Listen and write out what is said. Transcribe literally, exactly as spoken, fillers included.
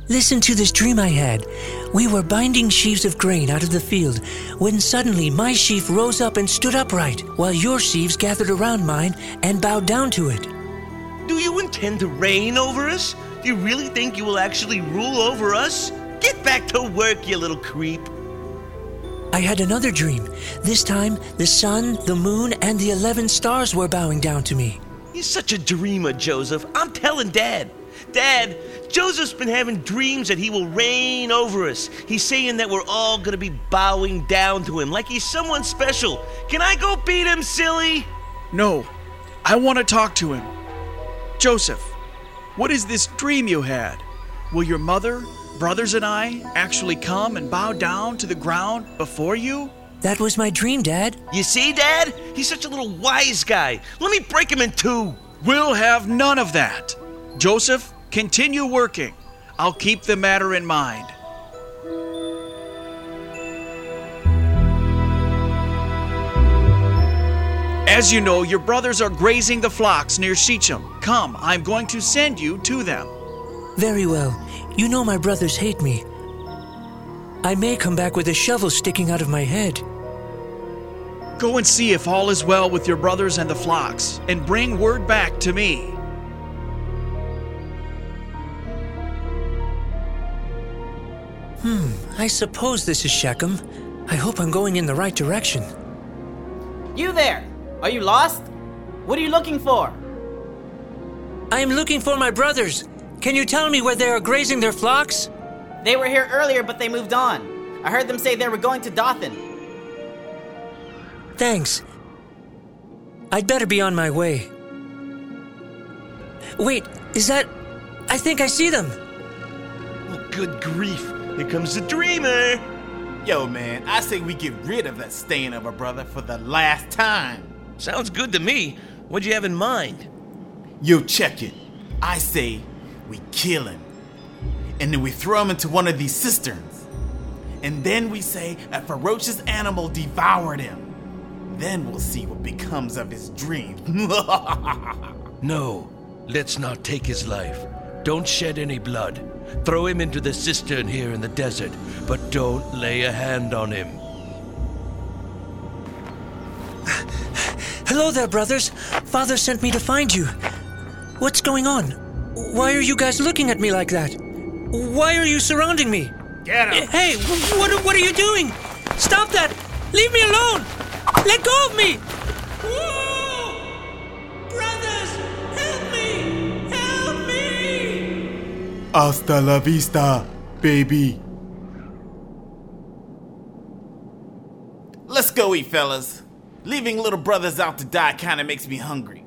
Listen to this dream I had. We were binding sheaves of grain out of the field when suddenly my sheaf rose up and stood upright, while your sheaves gathered around mine and bowed down to it. Do you intend to reign over us? Do you really think you will actually rule over us? Get back to work, you little creep. I had another dream. This time, the sun, the moon, and the eleven stars were bowing down to me. You're such a dreamer, Joseph. I'm telling Dad. Dad, Joseph's been having dreams that he will reign over us. He's saying that we're all gonna be bowing down to him like he's someone special. Can I go beat him, silly? No, I want to talk to him. Joseph, what is this dream you had? Will your mother, brothers, and I actually come and bow down to the ground before you? That was my dream, Dad. You see, Dad? He's such a little wise guy. Let me break him in two. We'll have none of that. Joseph, continue working. I'll keep the matter in mind. As you know, your brothers are grazing the flocks near Shechem. Come, I'm going to send you to them. Very well. You know my brothers hate me. I may come back with a shovel sticking out of my head. Go and see if all is well with your brothers and the flocks, and bring word back to me. Hmm, I suppose this is Shechem. I hope I'm going in the right direction. You there! Are you lost? What are you looking for? I am looking for my brothers. Can you tell me where they are grazing their flocks? They were here earlier, but they moved on. I heard them say they were going to Dothan. Thanks. I'd better be on my way. Wait, is that... I think I see them. Oh, good grief. Here comes the dreamer. Yo, man, I say we get rid of that stain of a brother for the last time. Sounds good to me. What'd you have in mind? Yo, check it. I say we kill him. And then we throw him into one of these cisterns. And then we say a ferocious animal devoured him. Then we'll see what becomes of his dream. No, let's not take his life. Don't shed any blood. Throw him into the cistern here in the desert, but don't lay a hand on him. Hello there, brothers. Father sent me to find you. What's going on? Why are you guys looking at me like that? Why are you surrounding me? Get him! Hey, what, what are you doing? Stop that! Leave me alone! Let go of me! Whoa! Brothers, help me! Help me! Hasta la vista, baby. Let's go eat, fellas. Leaving little brothers out to die kind of makes me hungry.